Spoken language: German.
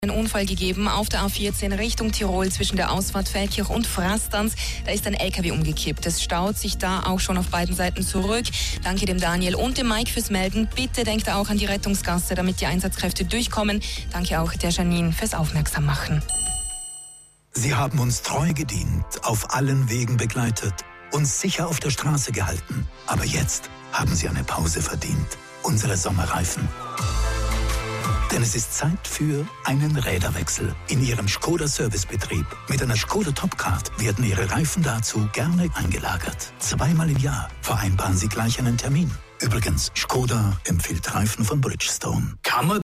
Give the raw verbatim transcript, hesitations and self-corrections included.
Einen Unfall gegeben auf der A vierzehn Richtung Tirol zwischen der Ausfahrt Feldkirch und Frastanz. Da ist ein L K W umgekippt. Es staut sich da auch schon auf beiden Seiten zurück. Danke dem Daniel und dem Mike fürs Melden. Bitte denkt auch an die Rettungsgasse, damit die Einsatzkräfte durchkommen. Danke auch der Janine fürs Aufmerksammachen. Sie haben uns treu gedient, auf allen Wegen begleitet, uns sicher auf der Straße gehalten. Aber jetzt haben Sie eine Pause verdient. Unsere Sommerreifen. Denn es ist Zeit für einen Räderwechsel in Ihrem Skoda-Servicebetrieb. Mit einer Skoda Topcard werden Ihre Reifen dazu gerne eingelagert. Zweimal im Jahr vereinbaren Sie gleich einen Termin. Übrigens, Skoda empfiehlt Reifen von Bridgestone. Kann man